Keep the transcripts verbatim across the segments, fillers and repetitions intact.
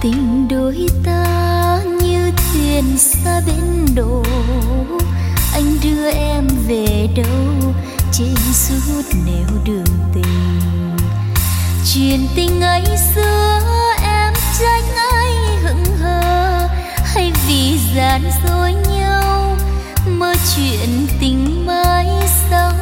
tình đôi ta như thuyền xa bến đổ, anh đưa em về đâu trên suốt nẻo đường tình. Chuyện tình ngày xưa em trách ai hững hờ, hay vì gian dối nhau mơ chuyện tình mãi sau.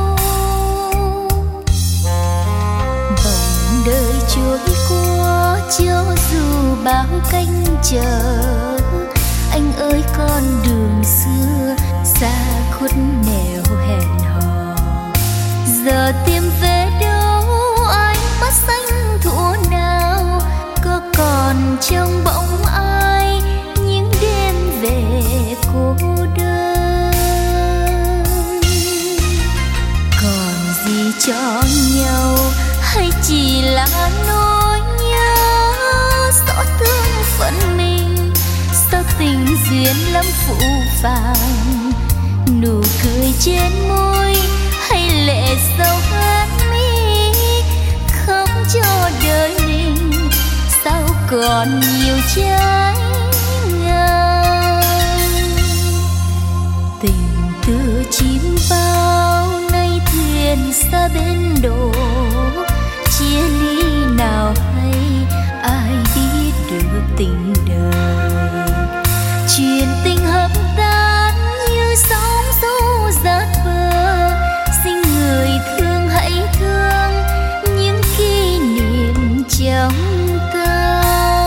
Bỗng đời trôi qua cho dù bao canh chờ, anh ơi con đường xưa xa khuất nẻo hẹn hò. Giờ tìm về đâu ánh mắt xanh thuở nào, có còn trong bóng ai những đêm về cô đơn. Còn gì cho nhau hay chỉ là nỗi nhớ, xót thương phận mình sao tình duyên lắm phũ phàng. Nụ cười trên môi hay lệ sâu hát mi, khóc cho đời mình sao còn nhiều trái ngang. Tình từ chim bao nay thuyền xa bến đổ, chia ly nào hay ai biết được tình đời. Chuyện tình hợp tan như sóng xô dạt bờ, xin người thương hãy thương những kỷ niệm trong ta.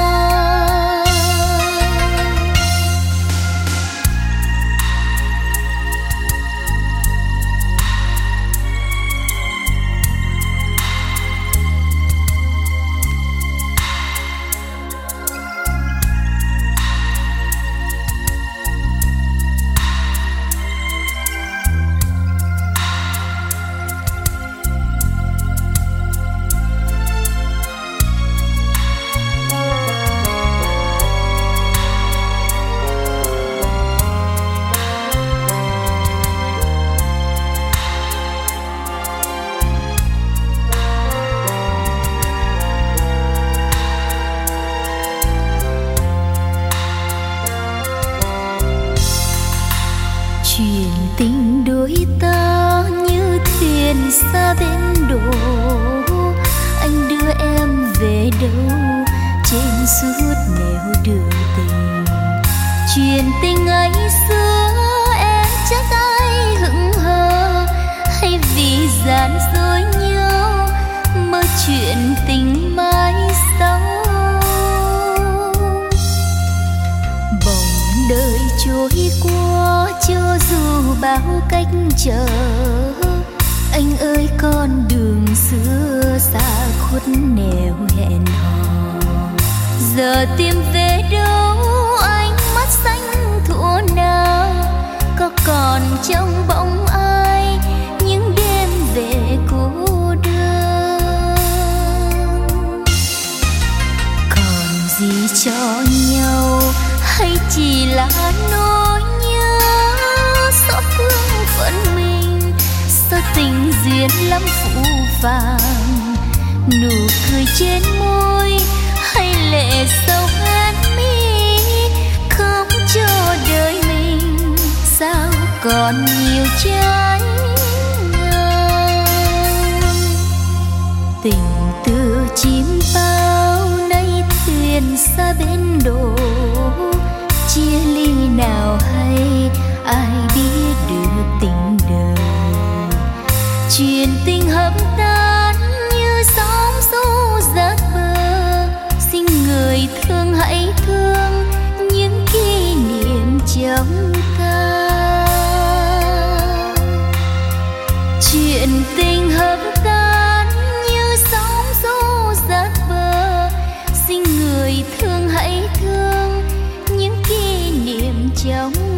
Chuyện tình đôi ta như thuyền xa bến đổ, anh đưa em về đâu trên suốt nẻo đường tình. Chuyện tình ngày xưa em trách ai hững hờ, hay vì gian dối nhau mơ chuyện tình mãi sau. Bỗng đời trôi qua cho dù bao cách chờ, anh ơi con đường xưa xa khuất nẻo hẹn hò. Giờ tìm về đâu ánh mắt xanh thuở nào, có còn trong bóng ai những đêm về cô đơn. Còn gì cho nhau hay chỉ là nỗi nhớ, xót thương phận mình sao tình duyên lắm phũ phàng. Nụ cười trên môi hay lệ sâu hát mi, khóc cho đời mình sao còn nhiều trái ngang. Tình từ chim bao nay thuyền xa bến đổ, chia ly nào hay ai biết được tình đời. Chuyện tình hợp tan như sóng xô dạt bờ, xin người thương hãy thương những kỷ niệm trong ta. Chuyện tình hợp tan như sóng xô dạt bờ, xin người thương hãy thương những kỷ niệm trong